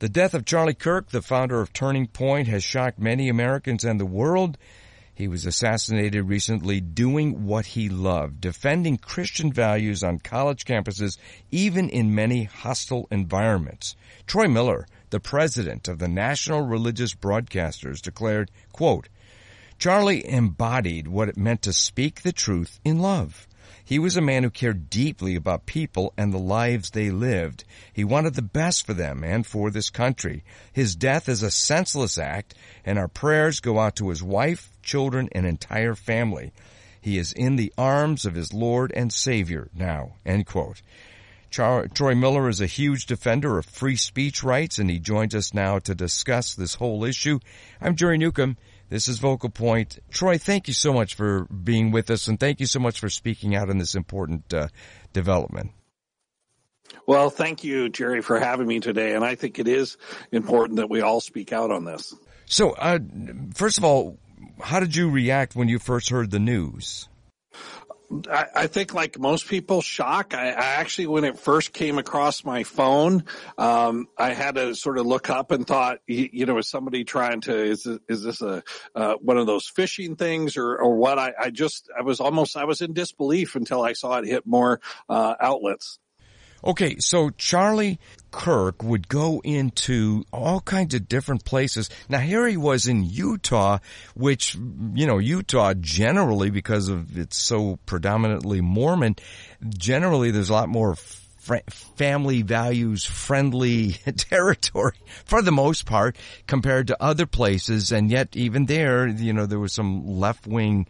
The death of Charlie Kirk, the founder of Turning Point, has shocked many Americans and the world. He was assassinated recently doing what he loved, defending Christian values on college campuses, even in many hostile environments. Troy Miller, the president of the National Religious Broadcasters, declared, quote, Charlie embodied what it meant to speak the truth in love. He was a man who cared deeply about people and the lives they lived. He wanted the best for them and for this country. His death is a senseless act, and our prayers go out to his wife, children, and entire family. He is in the arms of his Lord and Savior now, end quote. Troy Miller is a huge defender of free speech rights, and he joins us now to discuss this whole issue. I'm Jerry Newcomb. This is Vocal Point. Troy, thank you so much for being with us, and thank you so much for speaking out on this important development. Well, thank you, Jerry, for having me today, and I think it is important that we all speak out on this. So, first of all, how did you react when you first heard the news? I think like most people, shock. I actually, when it first came across my phone, I had to sort of look up and thought, is somebody trying to, is this a, one of those phishing things or what? I was in disbelief until I saw it hit more, outlets. Okay, so Charlie Kirk would go into all kinds of different places. Now, here he was in Utah, which, Utah generally, because of it's so predominantly Mormon, generally there's a lot more family values friendly territory for the most part compared to other places. And yet even there, there was some left-wing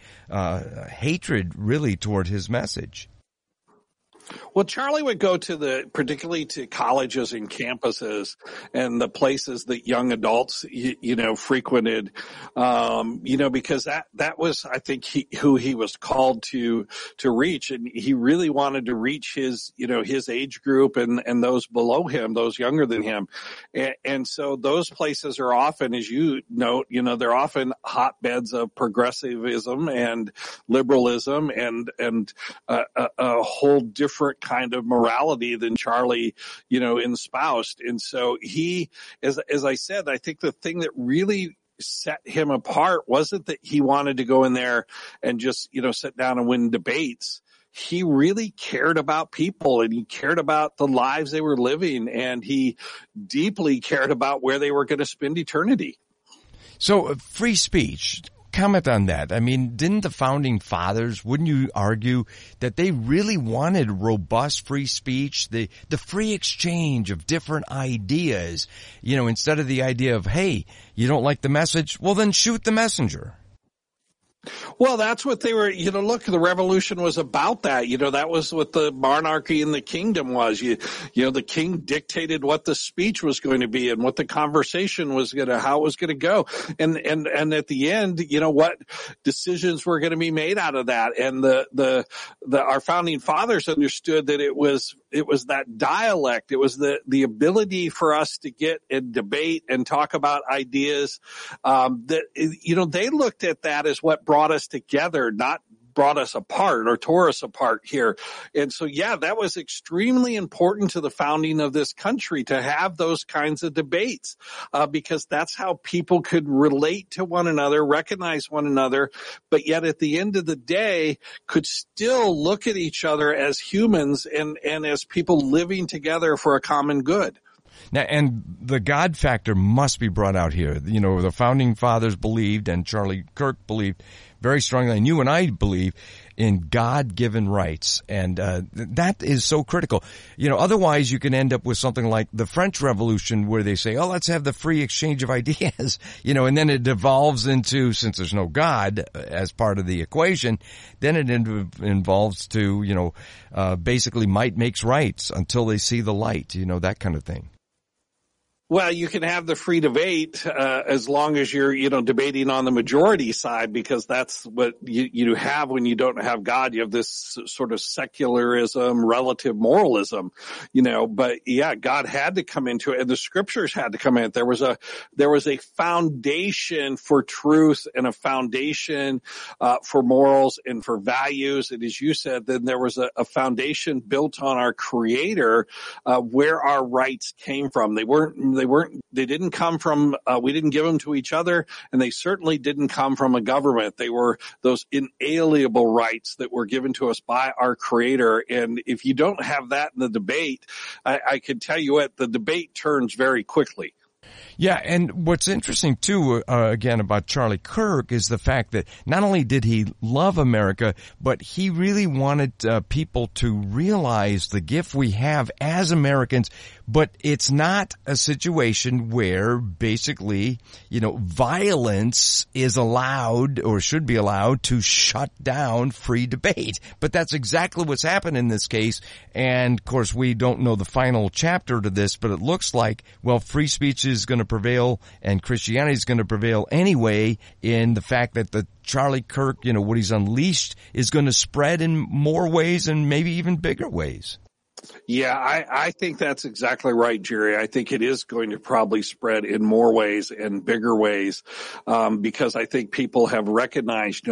hatred really toward his message. Well, Charlie would go particularly to colleges and campuses and the places that young adults, frequented, because that was, I think, who he was called to reach. And he really wanted to reach his age group and those below him, those younger than him. And so those places are often, as you note, they're often hotbeds of progressivism and liberalism and a whole different kind of morality than Charlie, espoused. And so he, as I said, I think the thing that really set him apart wasn't that he wanted to go in there and just, sit down and win debates. He really cared about people and he cared about the lives they were living, and he deeply cared about where they were going to spend eternity. So free speech. Comment on that. I mean, didn't the founding fathers, wouldn't you argue that they really wanted robust free speech, the free exchange of different ideas, instead of the idea of, hey, you don't like the message? Well, then shoot the messenger. Well, that's what they were, look, the revolution was about that. That was what the monarchy and the kingdom was. The king dictated what the speech was going to be and what the conversation how it was going to go. And at the end, what decisions were going to be made out of that. And our founding fathers understood that it was that dialect. It was the ability for us to get and debate and talk about ideas, that, they looked at that as what brought us together, not brought us apart or tore us apart here. And so, that was extremely important to the founding of this country to have those kinds of debates, because that's how people could relate to one another, recognize one another, but yet at the end of the day could still look at each other as humans and as people living together for a common good. Now, and the God factor must be brought out here. The founding fathers believed, and Charlie Kirk believed very strongly, and you and I believe in God-given rights. And that is so critical. Otherwise you can end up with something like the French Revolution where they say, oh, let's have the free exchange of ideas, and then it devolves into, since there's no God as part of the equation, then it involves to, basically might makes rights until they see the light, that kind of thing. Well, you can have the free debate as long as you're, debating on the majority side, because that's what you have when you don't have God. You have this sort of secularism, relative moralism, But God had to come into it, and the scriptures had to come in. There was a foundation for truth and a foundation for morals and for values. And as you said, then there was a foundation built on our Creator, where our rights came from. They they didn't come from, we didn't give them to each other, and they certainly didn't come from a government. They were those inalienable rights that were given to us by our Creator. And if you don't have that in the debate, I can tell you what, the debate turns very quickly. Yeah, and what's interesting too, again, about Charlie Kirk is the fact that not only did he love America, but he really wanted people to realize the gift we have as Americans. But it's not a situation where basically, violence is allowed or should be allowed to shut down free debate. But that's exactly what's happened in this case. And of course, we don't know the final chapter to this, but it looks like, well, free speech is going to prevail and Christianity is going to prevail anyway, in the fact that the Charlie Kirk, what he's unleashed is going to spread in more ways and maybe even bigger ways. Yeah, I think that's exactly right, Jerry. I think it is going to probably spread in more ways and bigger ways, because I think people have recognized,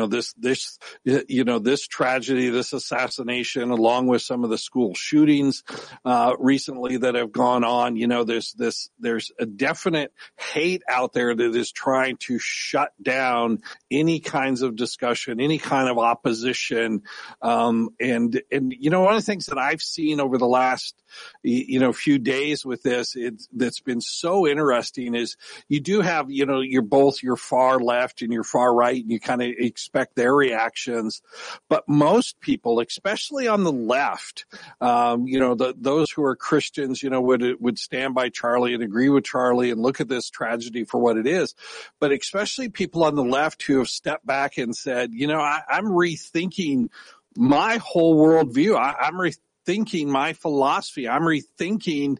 this tragedy, this assassination, along with some of the school shootings, recently that have gone on. There's a definite hate out there that is trying to shut down any kinds of discussion, any kind of opposition. And one of the things that I've seen over the last, few days with this, that's been so interesting is you do have, you're both your far left and your far right, and you kind of expect their reactions. But most people, especially on the left, those who are Christians, would stand by Charlie and agree with Charlie and look at this tragedy for what it is. But especially people on the left who have stepped back and said, I'm rethinking my whole worldview. I'm rethinking my philosophy. I'm rethinking,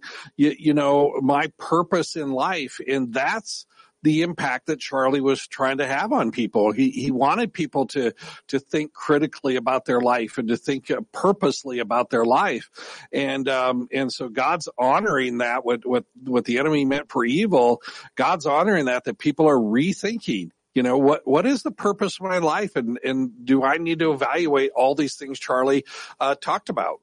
my purpose in life. And that's the impact that Charlie was trying to have on people. He wanted people to think critically about their life and to think purposely about their life. And so God's honoring that, what the enemy meant for evil. God's honoring that people are rethinking. What is the purpose of my life? And do I need to evaluate all these things Charlie talked about?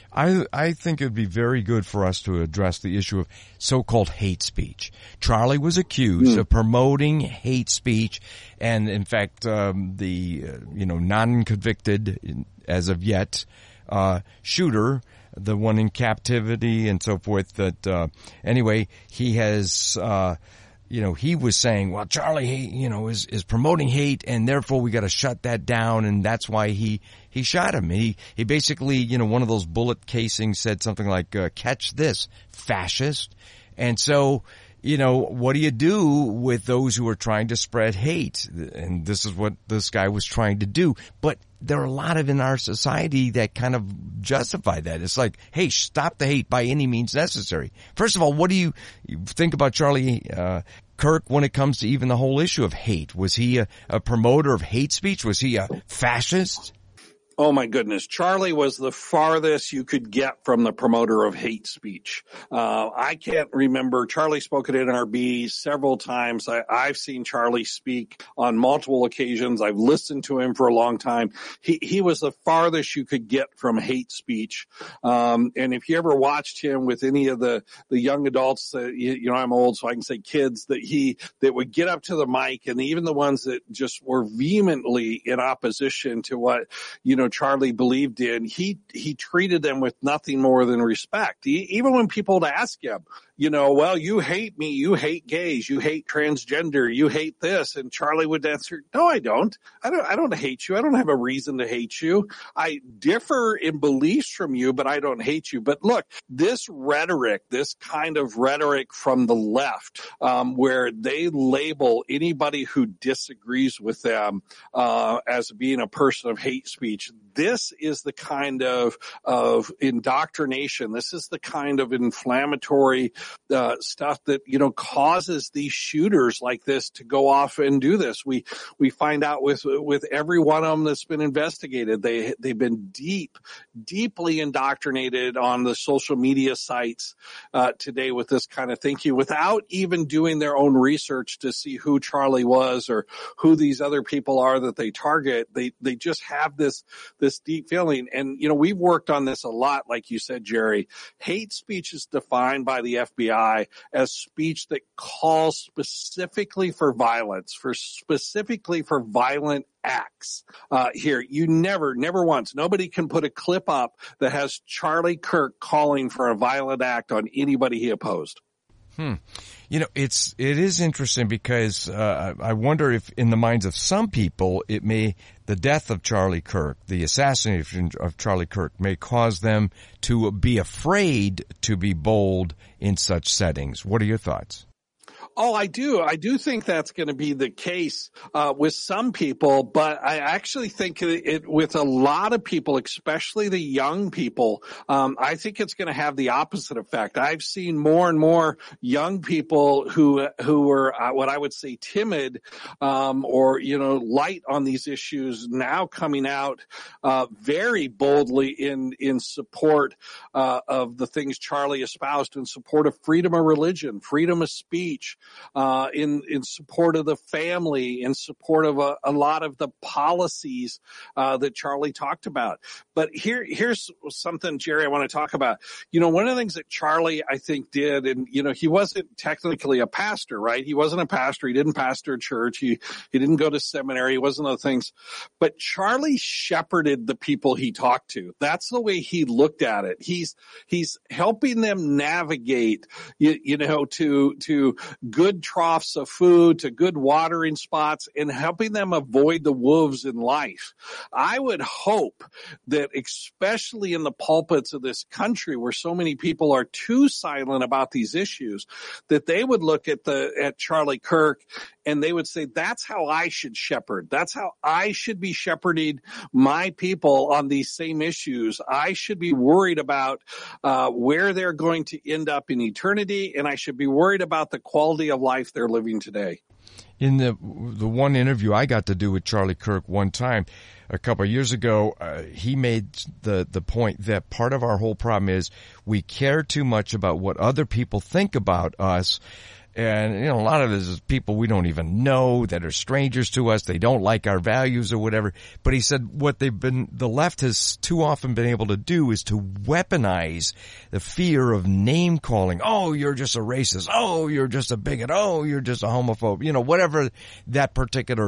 I think it would be very good for us to address the issue of so-called hate speech. Charlie was accused of promoting hate speech, and in fact, the non-convicted as of yet shooter, the one in captivity and so forth, that anyway, he has he was saying, well, Charlie, is promoting hate, and therefore we got to shut that down, and that's why he shot him. He basically, one of those bullet casings said something like, catch this, fascist. And so, what do you do with those who are trying to spread hate? And this is what this guy was trying to do. But there are a lot in our society that kind of justify that. It's like, hey, stop the hate by any means necessary. First of all, what do you think about Charlie Kirk when it comes to even the whole issue of hate? Was he a promoter of hate speech? Was he a fascist? Oh my goodness. Charlie was the farthest you could get from the promoter of hate speech. I can't remember. Charlie spoke at NRB several times. I've seen Charlie speak on multiple occasions. I've listened to him for a long time. He was the farthest you could get from hate speech. And if you ever watched him with any of the young adults, I'm old, so I can say kids, that would get up to the mic, and even the ones that just were vehemently in opposition to what, Charlie believed in, he treated them with nothing more than respect. Even when people would ask him, well, you hate me, you hate gays, you hate transgender, you hate this. And Charlie would answer, no, I don't. I don't hate you. I don't have a reason to hate you. I differ in beliefs from you, but I don't hate you. But look, this rhetoric, this kind of rhetoric from the left, where they label anybody who disagrees with them, as being a person of hate speech, this is the kind of indoctrination. This is the kind of inflammatory stuff that, causes these shooters like this to go off and do this. We find out with every one of them that's been investigated, they've been deeply indoctrinated on the social media sites, today with this kind of thinking, without even doing their own research to see who Charlie was or who these other people are that they target. They just have this this deep feeling. And, we've worked on this a lot, like you said, Jerry. Hate speech is defined by the FBI as speech that calls specifically for violence, specifically for violent acts. Here, you never once, nobody can put a clip up that has Charlie Kirk calling for a violent act on anybody he opposed. It is interesting because I wonder if in the minds of some people, the death of Charlie Kirk, the assassination of Charlie Kirk may cause them to be afraid to be bold in such settings. What are your thoughts? Oh, I do. I do think that's going to be the case with some people, but I actually think it with a lot of people, especially the young people, I think it's going to have the opposite effect. I've seen more and more young people who were what I would say timid, or light on these issues now coming out very boldly in support of the things Charlie espoused, in support of freedom of religion, freedom of speech. In support of the family, in support of a lot of the policies that Charlie talked about. But here's something, Jerry, I want to talk about. One of the things that Charlie, I think, did, and he wasn't technically a pastor, right? He wasn't a pastor. He didn't pastor a church. He didn't go to seminary. He wasn't those things. But Charlie shepherded the people he talked to. That's the way he looked at it. He's helping them navigate, to good troughs of food, to good watering spots, and helping them avoid the wolves in life. I would hope that, especially in the pulpits of this country where so many people are too silent about these issues, that they would look at Charlie Kirk and they would say, that's how I should shepherd. That's how I should be shepherding my people on these same issues. I should be worried about where they're going to end up in eternity, and I should be worried about the quality of life they're living today. In the one interview I got to do with Charlie Kirk one time, a couple of years ago, he made the point that part of our whole problem is we care too much about what other people think about us. And, a lot of this is people we don't even know that are strangers to us. They don't like our values or whatever. But he said the left has too often been able to do is to weaponize the fear of name calling. Oh, you're just a racist. Oh, you're just a bigot. Oh, you're just a homophobe. Whatever that particular,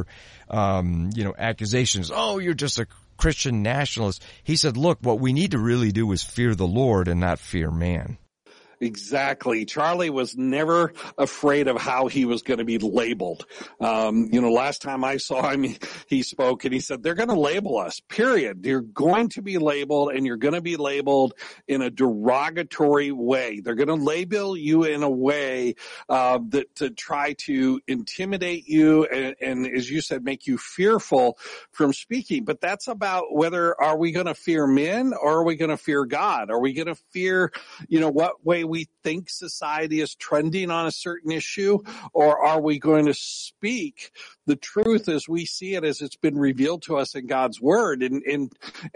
accusation is. Oh, you're just a Christian nationalist. He said, look, what we need to really do is fear the Lord and not fear man. Exactly. Charlie was never afraid of how he was going to be labeled. Last time I saw him, he spoke and he said, they're going to label us, period. You're going to be labeled, and you're going to be labeled in a derogatory way. They're going to label you in a way that to try to intimidate you and, as you said, make you fearful from speaking. But that's about whether are we going to fear men or are we going to fear God? Are we going to fear, what way we think society is trending on a certain issue, or are we going to speak the truth as we see it, as it's been revealed to us in God's word? And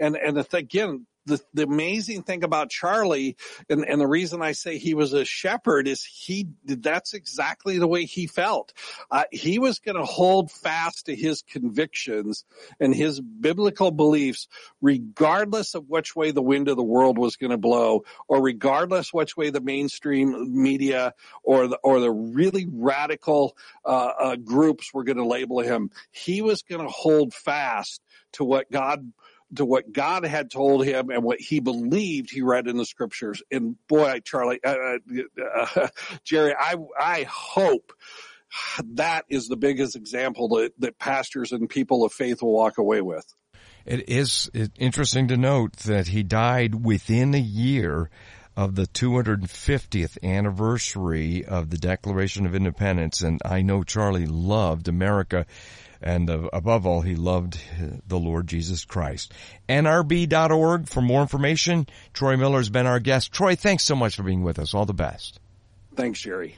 again, the amazing thing about Charlie, and the reason I say he was a shepherd, is that's exactly the way he felt. He was going to hold fast to his convictions and his biblical beliefs, regardless of which way the wind of the world was going to blow, or regardless which way the mainstream media or the really radical groups were going to label him. He was going to hold fast to what God had told him and what he believed he read in the scriptures. And boy, Charlie, Jerry, I hope that is the biggest example that pastors and people of faith will walk away with. It is interesting to note that he died within a year of the 250th anniversary of the Declaration of Independence. And I know Charlie loved America. And above all, he loved the Lord Jesus Christ. NRB.org for more information. Troy Miller has been our guest. Troy, thanks so much for being with us. All the best. Thanks, Jerry.